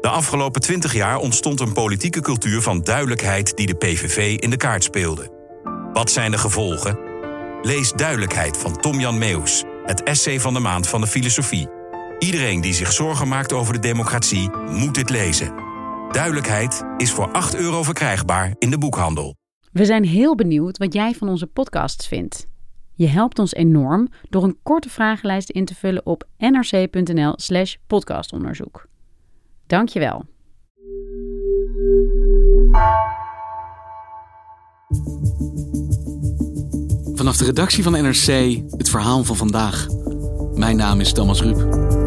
De afgelopen 20 jaar ontstond een politieke cultuur van duidelijkheid die de PVV in de kaart speelde. Wat zijn de gevolgen? Lees Duidelijkheid van Tom-Jan Meeuws, het essay van de maand van de filosofie. Iedereen die zich zorgen maakt over de democratie moet dit lezen. Duidelijkheid is voor €8 verkrijgbaar in de boekhandel. We zijn heel benieuwd wat jij van onze podcasts vindt. Je helpt ons enorm door een korte vragenlijst in te vullen op nrc.nl/podcastonderzoek. Dank je wel. Vanaf de redactie van NRC het verhaal van vandaag. Mijn naam is Thomas Ruip.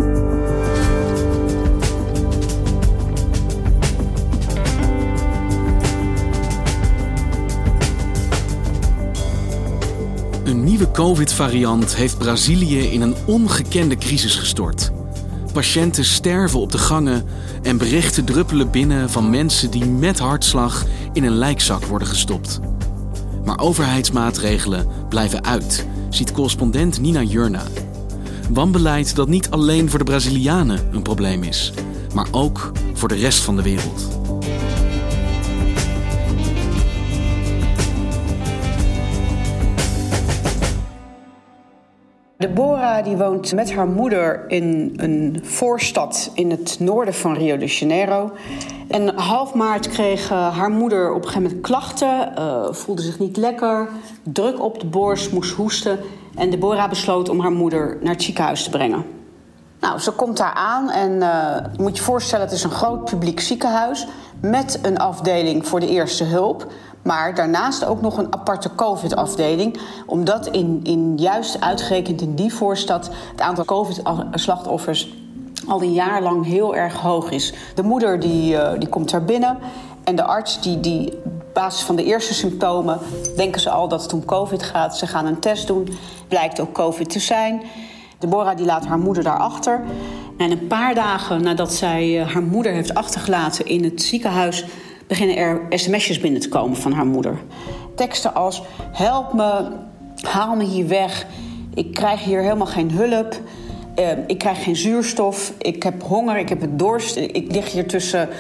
Een nieuwe COVID-variant heeft Brazilië in een ongekende crisis gestort. Patiënten sterven op de gangen en berichten druppelen binnen van mensen die met hartslag in een lijkzak worden gestopt. Maar overheidsmaatregelen blijven uit, ziet correspondent Nina Jurna. Wanbeleid dat niet alleen voor de Brazilianen een probleem is, maar ook voor de rest van de wereld. Deborah die woont met haar moeder in een voorstad in het noorden van Rio de Janeiro. En half maart kreeg haar moeder op een gegeven moment klachten, voelde zich niet lekker, druk op de borst, moest hoesten. En Deborah besloot om haar moeder naar het ziekenhuis te brengen. Nou, ze komt daar aan en je moet je voorstellen, het is een groot publiek ziekenhuis met een afdeling voor de eerste hulp. Maar daarnaast ook nog een aparte COVID-afdeling. Omdat juist uitgerekend in die voorstad het aantal COVID-slachtoffers al een jaar lang heel erg hoog is. De moeder die komt daar binnen en de arts die op basis van de eerste symptomen denken ze al dat het om COVID gaat. Ze gaan een test doen, blijkt ook COVID te zijn. Deborah die laat haar moeder daarachter. En een paar dagen nadat zij haar moeder heeft achtergelaten in het ziekenhuis beginnen er sms'jes binnen te komen van haar moeder. Teksten als: help me, haal me hier weg, ik krijg hier helemaal geen hulp, ik krijg geen zuurstof, ik heb honger, ik heb het dorst, ik lig hier tussen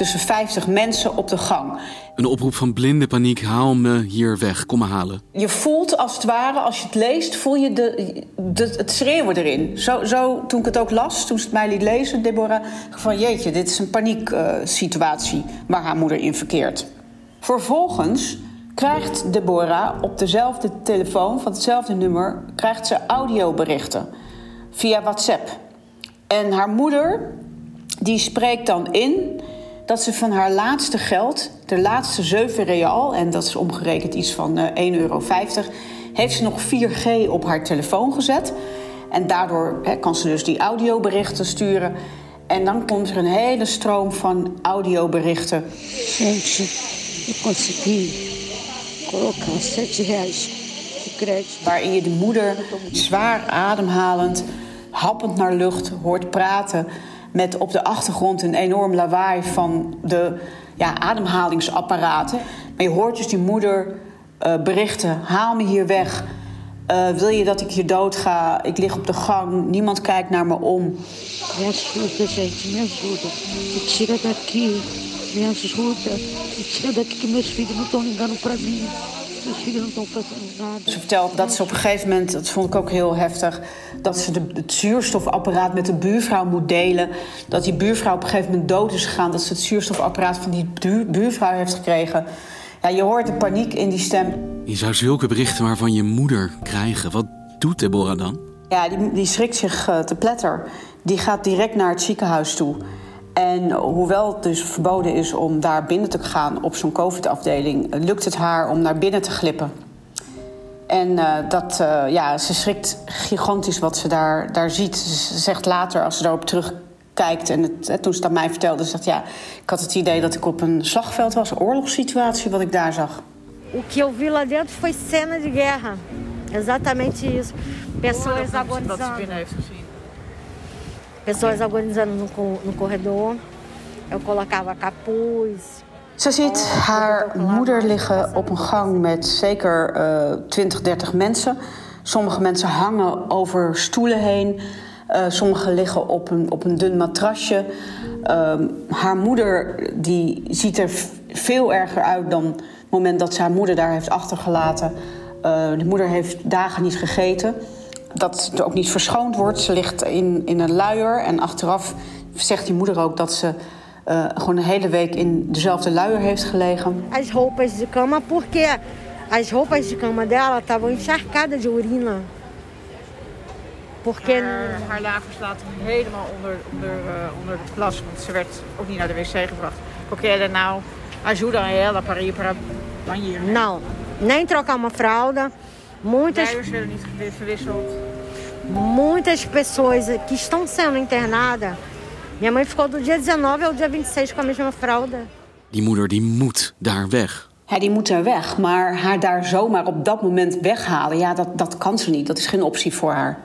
50 mensen op de gang. Een oproep van blinde paniek: haal me hier weg, kom me halen. Je voelt als het ware, als je het leest, voel je het schreeuwen erin. Zo, toen ik het ook las, toen ze het mij liet lezen, Deborah, van jeetje, dit is een panieksituatie waar haar moeder in verkeert. Vervolgens krijgt Deborah op dezelfde telefoon, van hetzelfde nummer, krijgt ze audioberichten via WhatsApp. En haar moeder, die spreekt dan in dat ze van haar laatste geld, de laatste 7 real, en dat is omgerekend iets van €1,50, heeft ze nog 4G op haar telefoon gezet. En daardoor kan ze dus die audioberichten sturen. En dan komt er een hele stroom van audioberichten. Gente, eu consegui colocar R$7 de crédito. Waarin je de moeder zwaar ademhalend, happend naar lucht hoort praten, met op de achtergrond een enorm lawaai van de ademhalingsapparaten. Maar je hoort dus die moeder berichten: haal me hier weg. Wil je dat ik hier dood ga? Ik lig op de gang, niemand kijkt naar me om. Me ajuda, gente, me ajuda. Me tira daqui, me ajuda. Me tira daqui que meus filhos não estão ligando para mim. Meus filhos não estão fazendo nada. Ze vertelt dat ze op een gegeven moment, dat vond ik ook heel heftig, dat ze het zuurstofapparaat met de buurvrouw moet delen. Dat die buurvrouw op een gegeven moment dood is gegaan. Dat ze het zuurstofapparaat van die buurvrouw heeft gekregen. Ja, je hoort de paniek in die stem. Je zou zulke berichten maar van je moeder krijgen. Wat doet Deborah dan? Ja, die schrikt zich te pletter. Die gaat direct naar het ziekenhuis toe. En hoewel het dus verboden is om daar binnen te gaan op zo'n COVID-afdeling, lukt het haar om naar binnen te glippen. En ze schrikt gigantisch wat ze daar ziet. Ze zegt later, als ze daarop terugkijkt en toen ze het aan mij vertelde, ze zegt ik had het idee dat ik op een slagveld was, een oorlogssituatie wat ik daar zag. O que eu vi lá dentro foi cena de guerra. Exatamente isso. Pessoas agonizando. Pessoas agonizando no corredor. Eu colocava capuz. Ze ziet haar moeder liggen op een gang met zeker 20, 30 mensen. Sommige mensen hangen over stoelen heen. Sommigen liggen op een dun matrasje. Haar moeder die ziet er veel erger uit dan het moment dat ze haar moeder daar heeft achtergelaten. De moeder heeft dagen niet gegeten. Dat ze ook niet verschoond wordt. Ze ligt in een luier. En achteraf zegt die moeder ook dat ze gewoon een hele week in dezelfde luier heeft gelegen. As roupas de cama, porque as roupas de cama dela estavam encharcadas de urina. Porque haar lagers laten helemaal onder de plas, want ze werd ook niet naar de wc gebracht. Porque ela não ajuda ela para ir para banheiro. Não, nem trocar uma fralda. Luiers werden niet verwisseld. Muitas pessoas que estão sendo internadas. Minha mãe ficou do dia 19 ao dia 26 com a mesma fralda. Die moeder die moet daar weg. Ja, die moet er weg, maar haar daar zomaar op dat moment weghalen, ja, dat kan ze niet. Dat is geen optie voor haar.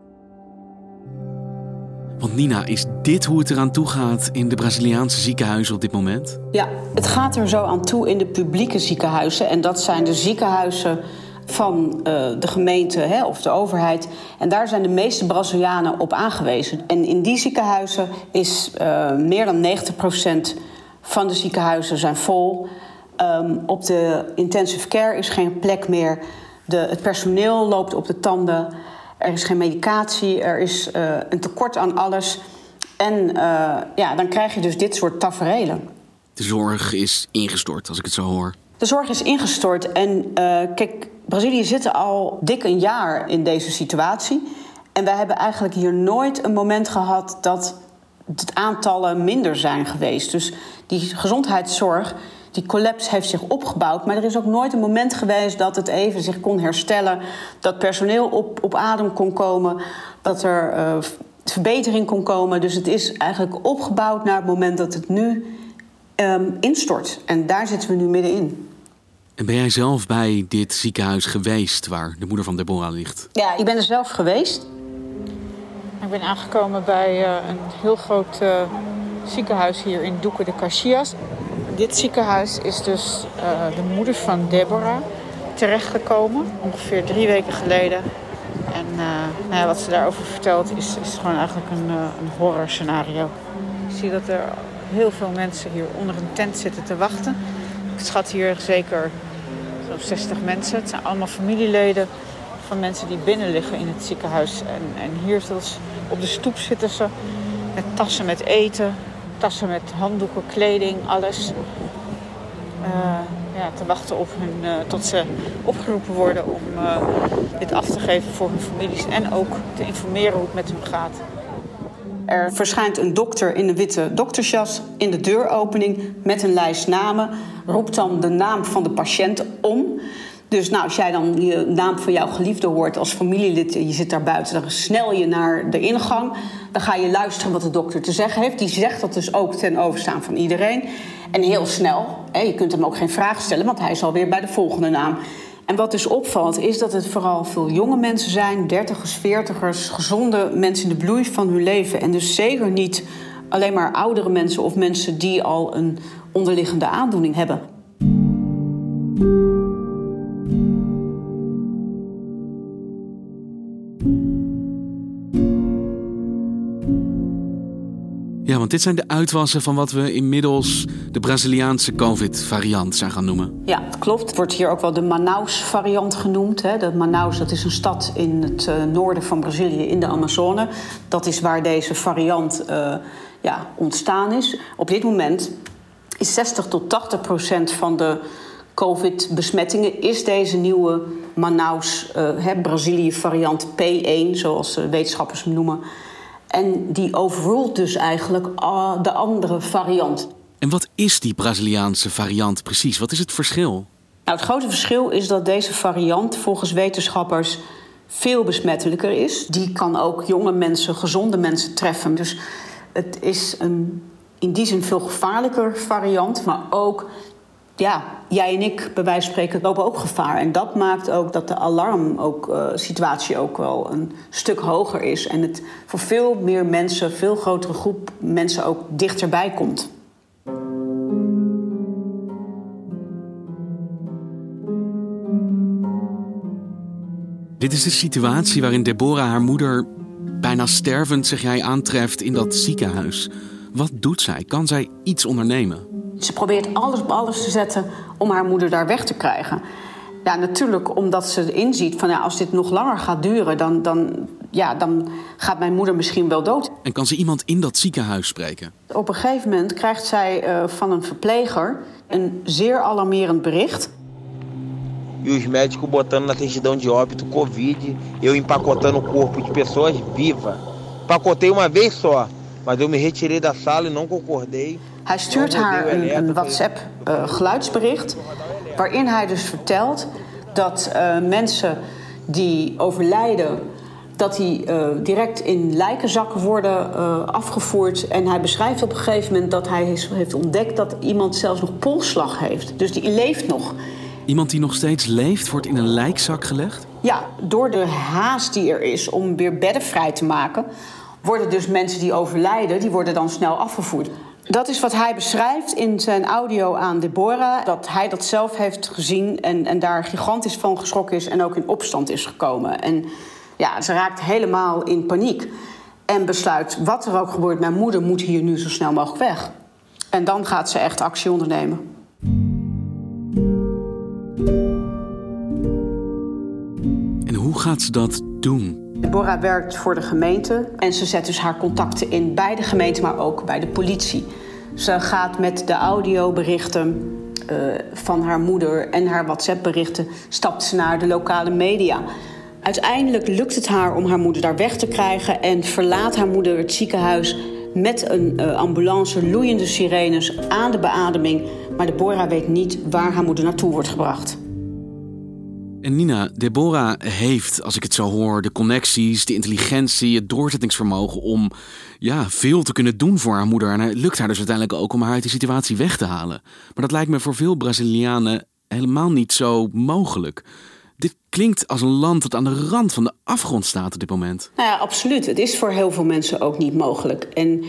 Want Nina, is dit hoe het eraan toe gaat in de Braziliaanse ziekenhuizen op dit moment? Ja, het gaat er zo aan toe in de publieke ziekenhuizen. En dat zijn de ziekenhuizen van de gemeente of de overheid. En daar zijn de meeste Brazilianen op aangewezen. En in die ziekenhuizen is meer dan 90% van de ziekenhuizen zijn vol. Op de intensive care is geen plek meer. Het personeel loopt op de tanden. Er is geen medicatie, er is een tekort aan alles. En dan krijg je dus dit soort taferelen. De zorg is ingestort, als ik het zo hoor. De zorg is ingestort. En kijk, Brazilië zit al dik een jaar in deze situatie. En wij hebben eigenlijk hier nooit een moment gehad dat het aantallen minder zijn geweest. Dus die gezondheidszorg, die collapse heeft zich opgebouwd. Maar er is ook nooit een moment geweest dat het even zich kon herstellen. Dat personeel op adem kon komen. Dat er verbetering kon komen. Dus het is eigenlijk opgebouwd naar het moment dat het nu instort. En daar zitten we nu middenin. En ben jij zelf bij dit ziekenhuis geweest waar de moeder van Deborah ligt? Ja, ik ben er zelf geweest. Ik ben aangekomen bij een heel groot ziekenhuis hier in Duque de Caxias. Dit ziekenhuis is dus de moeder van Deborah terechtgekomen, ongeveer 3 weken geleden. En wat ze daarover vertelt is gewoon eigenlijk een horrorscenario. Ik zie dat er heel veel mensen hier onder een tent zitten te wachten. Ik schat hier zeker zo'n 60 mensen. Het zijn allemaal familieleden van mensen die binnen liggen in het ziekenhuis. En hier op de stoep zitten ze met tassen met eten, tassen met handdoeken, kleding, alles. Te wachten op tot ze opgeroepen worden om dit af te geven voor hun families. En ook te informeren hoe het met hun gaat. Er verschijnt een dokter in een witte doktersjas in de deuropening met een lijst namen. Roept dan de naam van de patiënt om. Dus als jij dan de naam van jouw geliefde hoort als familielid, je zit daar buiten, dan snel je naar de ingang. Dan ga je luisteren wat de dokter te zeggen heeft. Die zegt dat dus ook ten overstaan van iedereen. En heel snel, je kunt hem ook geen vraag stellen, want hij is alweer bij de volgende naam. En wat dus opvalt, is dat het vooral veel jonge mensen zijn, 30ers, 40ers, gezonde mensen in de bloei van hun leven. En dus zeker niet alleen maar oudere mensen of mensen die al een onderliggende aandoening hebben. Ja, want dit zijn de uitwassen van wat we inmiddels de Braziliaanse COVID-variant zijn gaan noemen. Ja, dat klopt. Het wordt hier ook wel de Manaus-variant genoemd. De Manaus, dat is een stad in het noorden van Brazilië, in de Amazone. Dat is waar deze variant ontstaan is. Op dit moment is 60-80% van de COVID-besmettingen is deze nieuwe Manaus, Brazilië-variant P1, zoals wetenschappers hem noemen. En die overrult dus eigenlijk de andere variant. En wat is die Braziliaanse variant precies? Wat is het verschil? Het grote verschil is dat deze variant volgens wetenschappers veel besmettelijker is. Die kan ook jonge mensen, gezonde mensen treffen. Dus het is in die zin veel gevaarlijker variant. Maar ook, jij en ik bij wijze van spreken lopen ook gevaar. En dat maakt ook dat de alarmsituatie ook wel een stuk hoger is. En het voor veel meer mensen, veel grotere groep mensen ook dichterbij komt. Dit is de situatie waarin Deborah haar moeder bijna stervend, zeg jij, aantreft in dat ziekenhuis. Wat doet zij? Kan zij iets ondernemen? Ze probeert alles op alles te zetten om haar moeder daar weg te krijgen. Ja, natuurlijk omdat ze inziet van als dit nog langer gaat duren, dan gaat mijn moeder misschien wel dood. En kan ze iemand in dat ziekenhuis spreken? Op een gegeven moment krijgt zij van een verpleger een zeer alarmerend bericht. E os médicos botando na certidão de óbito Covid, eu empacotando o corpo de pessoas vivas. Empacotei uma vez só, mas eu me retirei da sala e não concordei. Hij stuurt haar een WhatsApp-geluidsbericht waarin hij dus vertelt dat mensen die overlijden, dat die direct in lijkenzakken worden afgevoerd. En hij beschrijft op een gegeven moment dat hij heeft ontdekt dat iemand zelfs nog polsslag heeft. Dus die leeft nog. Iemand die nog steeds leeft, wordt in een lijkzak gelegd? Ja, door de haast die er is om weer bedden vrij te maken, worden dus mensen die overlijden, die worden dan snel afgevoerd. Dat is wat hij beschrijft in zijn audio aan Deborah. Dat hij dat zelf heeft gezien en daar gigantisch van geschrokken is en ook in opstand is gekomen. En ja, ze raakt helemaal in paniek. En besluit, wat er ook gebeurt, mijn moeder moet hier nu zo snel mogelijk weg. En dan gaat ze echt actie ondernemen. En hoe gaat ze dat doen? Deborah werkt voor de gemeente en ze zet dus haar contacten in bij de gemeente, maar ook bij de politie. Ze gaat met de audioberichten van haar moeder en haar WhatsApp-berichten, stapt ze naar de lokale media. Uiteindelijk lukt het haar om haar moeder daar weg te krijgen en verlaat haar moeder het ziekenhuis met een ambulance, loeiende sirenes aan de beademing. Maar Deborah weet niet waar haar moeder naartoe wordt gebracht. En Nina, Deborah heeft, als ik het zo hoor, de connecties, de intelligentie, het doorzettingsvermogen om veel te kunnen doen voor haar moeder. En het lukt haar dus uiteindelijk ook om haar uit die situatie weg te halen. Maar dat lijkt me voor veel Brazilianen helemaal niet zo mogelijk. Dit klinkt als een land dat aan de rand van de afgrond staat op dit moment. Nou ja, absoluut. Het is voor heel veel mensen ook niet mogelijk. En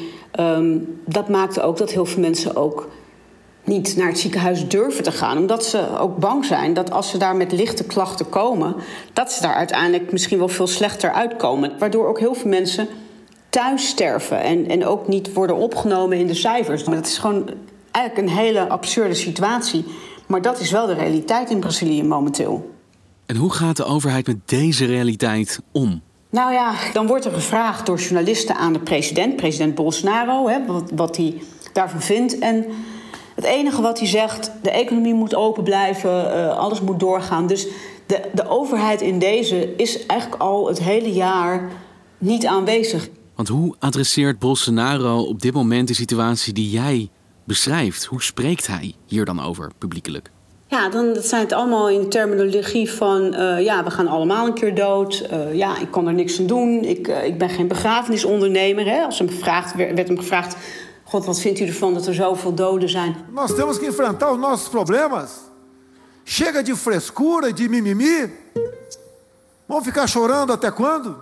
dat maakt ook dat heel veel mensen ook niet naar het ziekenhuis durven te gaan. Omdat ze ook bang zijn dat als ze daar met lichte klachten komen, dat ze daar uiteindelijk misschien wel veel slechter uitkomen. Waardoor ook heel veel mensen thuis sterven en ook niet worden opgenomen in de cijfers. Maar dat is gewoon eigenlijk een hele absurde situatie. Maar dat is wel de realiteit in Brazilië momenteel. En hoe gaat de overheid met deze realiteit om? Nou ja, dan wordt er gevraagd door journalisten aan de president Bolsonaro, wat hij daarvan vindt. En het enige wat hij zegt, de economie moet open blijven, alles moet doorgaan. Dus de overheid in deze is eigenlijk al het hele jaar niet aanwezig. Want hoe adresseert Bolsonaro op dit moment de situatie die jij beschrijft? Hoe spreekt hij hier dan over, publiekelijk? Ja, dat zijn het allemaal in de terminologie van we gaan allemaal een keer dood. Ik kan er niks aan doen. Ik ben geen begrafenisondernemer. Hè. Als werd hem gevraagd, God, wat vindt u ervan dat er zoveel doden zijn? Nós temos que enfrentar os nossos problemas. Chega de frescura, de mimimi. Vamos ficar chorando até quando?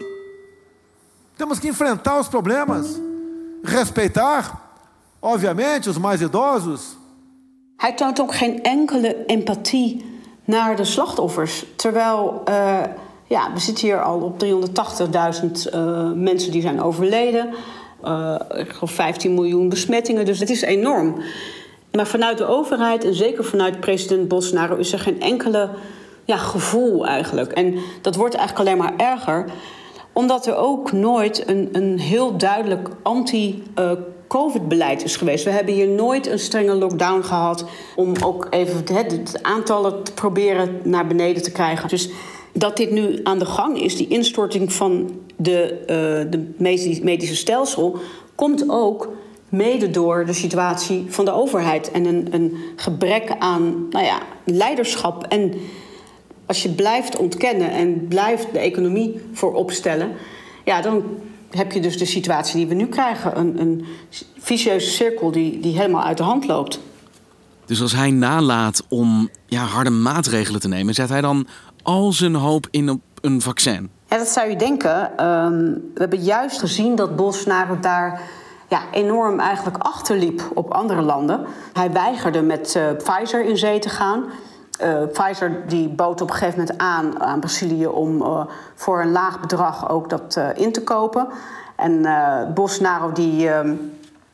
Temos que enfrentar os problemas. Respeitar, obviamente, os mais idosos. Hij toont ook geen enkele empathie naar de slachtoffers. Terwijl, we zitten hier al op 380.000 mensen die zijn overleden. Ik geloof 15 miljoen besmettingen, dus het is enorm. Maar vanuit de overheid en zeker vanuit president Bolsonaro is er geen enkele gevoel eigenlijk. En dat wordt eigenlijk alleen maar erger, omdat er ook nooit een heel duidelijk anti-COVID-beleid is geweest. We hebben hier nooit een strenge lockdown gehad om ook even het aantallen te proberen naar beneden te krijgen. Dus dat dit nu aan de gang is, die instorting van de medische stelsel, komt ook mede door de situatie van de overheid en een gebrek aan leiderschap. En als je blijft ontkennen en blijft de economie voorop stellen, dan heb je dus de situatie die we nu krijgen. Een vicieuze cirkel die helemaal uit de hand loopt. Dus als hij nalaat om harde maatregelen te nemen, zet hij dan al zijn hoop in op een vaccin? Ja, dat zou je denken. We hebben juist gezien dat Bolsonaro daar enorm eigenlijk achterliep op andere landen. Hij weigerde met Pfizer in zee te gaan. Pfizer die bood op een gegeven moment aan Brazilië om voor een laag bedrag ook dat in te kopen. En Bolsonaro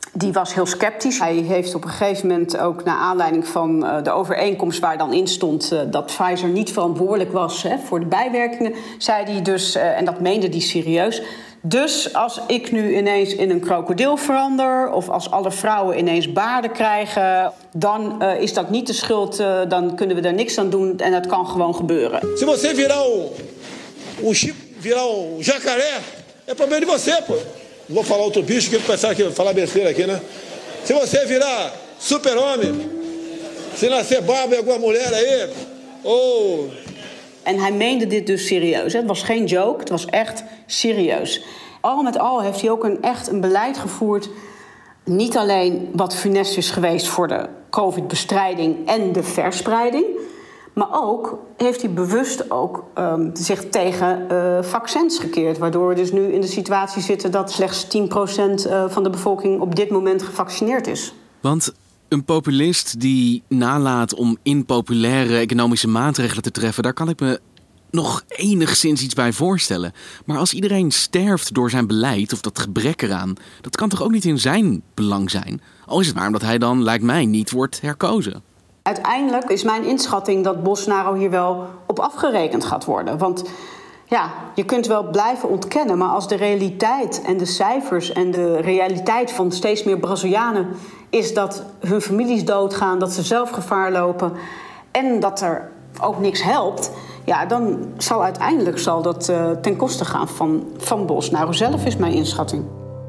Die was heel sceptisch. Hij heeft op een gegeven moment ook naar aanleiding van de overeenkomst waar dan in stond dat Pfizer niet verantwoordelijk was voor de bijwerkingen, zei hij dus, en dat meende hij serieus. Dus als ik nu ineens in een krokodil verander, of als alle vrouwen ineens baarden krijgen, dan is dat niet de schuld, dan kunnen we daar niks aan doen en dat kan gewoon gebeuren. Se você virar o chip, virar o jacaré, é problema de você, pô. Não vou falar outro bicho que eu pensava que ia falar besteira aqui, né? Se você virar super-homem, se nascer barba em alguma mulher aí, oh. En hij meende dit dus serieus. Het was geen joke, het was echt serieus. Al met al heeft hij ook echt een beleid gevoerd. Niet alleen wat funest is geweest voor de COVID-bestrijding en de verspreiding, maar ook heeft hij bewust ook zich tegen vaccins gekeerd. Waardoor we dus nu in de situatie zitten dat slechts 10% van de bevolking op dit moment gevaccineerd is. Want een populist die nalaat om impopulaire economische maatregelen te treffen, daar kan ik me nog enigszins iets bij voorstellen. Maar als iedereen sterft door zijn beleid of dat gebrek eraan, dat kan toch ook niet in zijn belang zijn? Al is het maar omdat hij dan, lijkt mij, niet wordt herkozen. Uiteindelijk is mijn inschatting dat Bolsonaro hier wel op afgerekend gaat worden. Want ja, je kunt wel blijven ontkennen, maar als de realiteit en de cijfers en de realiteit van steeds meer Brazilianen is dat hun families doodgaan, dat ze zelf gevaar lopen en dat er ook niks helpt, ja, dan zal uiteindelijk dat ten koste gaan van Bolsonaro zelf, is mijn inschatting.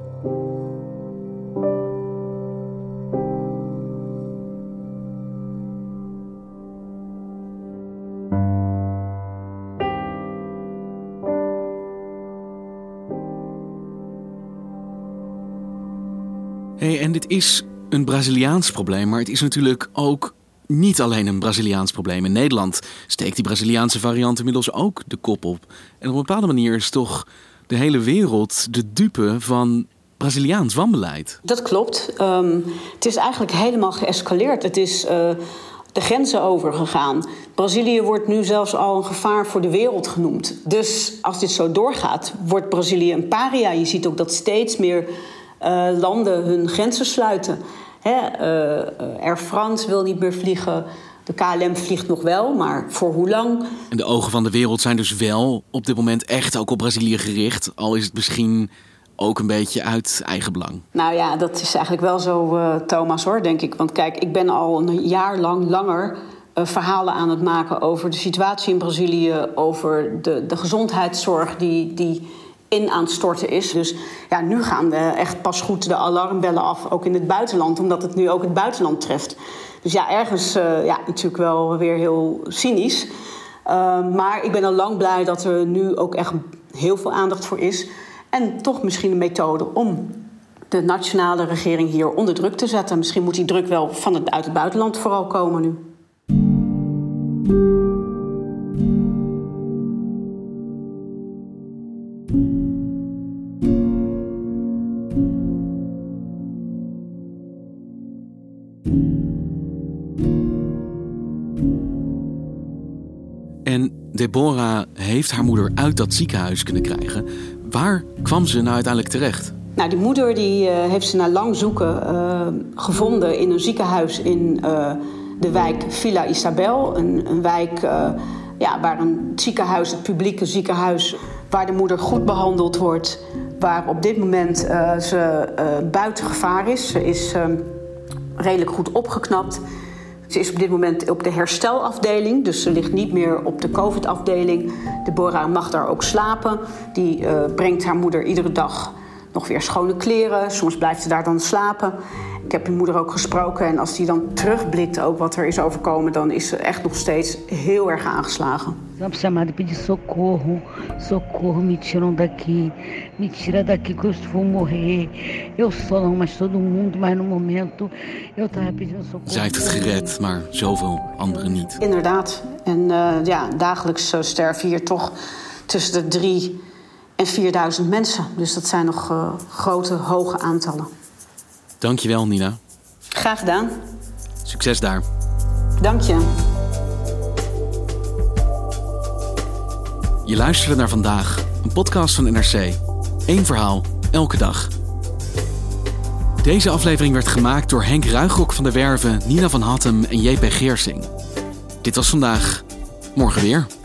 En dit is een Braziliaans probleem, maar het is natuurlijk ook niet alleen een Braziliaans probleem. In Nederland steekt die Braziliaanse variant inmiddels ook de kop op. En op een bepaalde manier is toch de hele wereld de dupe van Braziliaans wanbeleid. Dat klopt. Het is eigenlijk helemaal geëscaleerd. Het is de grenzen overgegaan. Brazilië wordt nu zelfs al een gevaar voor de wereld genoemd. Dus als dit zo doorgaat, wordt Brazilië een paria. Je ziet ook dat steeds meer landen hun grenzen sluiten. Air France wil niet meer vliegen. De KLM vliegt nog wel, maar voor hoe lang? En de ogen van de wereld zijn dus wel op dit moment echt ook op Brazilië gericht. Al is het misschien ook een beetje uit eigen belang. Nou ja, dat is eigenlijk wel zo, Thomas, hoor, denk ik. Want kijk, ik ben al een jaar langer verhalen aan het maken over de situatie in Brazilië, over de gezondheidszorg die in aan het storten is. Dus ja, nu gaan echt pas goed de alarmbellen af, ook in het buitenland, omdat het nu ook het buitenland treft. Dus ja, ergens natuurlijk wel weer heel cynisch. Maar ik ben al lang blij dat er nu ook echt heel veel aandacht voor is. En toch misschien een methode om de nationale regering hier onder druk te zetten. Misschien moet die druk wel uit het buitenland vooral komen nu. En Deborah heeft haar moeder uit dat ziekenhuis kunnen krijgen. Waar kwam ze nou uiteindelijk terecht? Nou, die moeder heeft ze na lang zoeken gevonden in een ziekenhuis in de wijk Vila Isabel. Een wijk waar een ziekenhuis, het publieke ziekenhuis, waar de moeder goed behandeld wordt. Waar op dit moment ze buiten gevaar is. Ze is redelijk goed opgeknapt. Ze is op dit moment op de herstelafdeling, dus ze ligt niet meer op de COVID-afdeling. Deborah mag daar ook slapen. Die brengt haar moeder iedere dag nog weer schone kleren. Soms blijft ze daar dan slapen. Ik heb die moeder ook gesproken en als die dan terugblikt ook wat er is overkomen, dan is ze echt nog steeds heel erg aangeslagen. Eu heb chamado pedir socorro, socorro, me tiram daqui, me tira daqui que eu vou morrer. Eu só não, mas todo mundo, mas no momento eu estava pedindo socorro. Zij heeft het gered, maar zoveel anderen niet. Inderdaad. En dagelijks sterven hier toch tussen de 3.000 en 4.000 mensen. Dus dat zijn nog grote, hoge aantallen. Dankjewel, Nina. Graag gedaan. Succes daar. Dank je. Je luisterde naar Vandaag, een podcast van NRC. Eén verhaal, elke dag. Deze aflevering werd gemaakt door Henk Ruigrok van der Werven, Nina van Hattem en JP Geersing. Dit was vandaag. Morgen weer.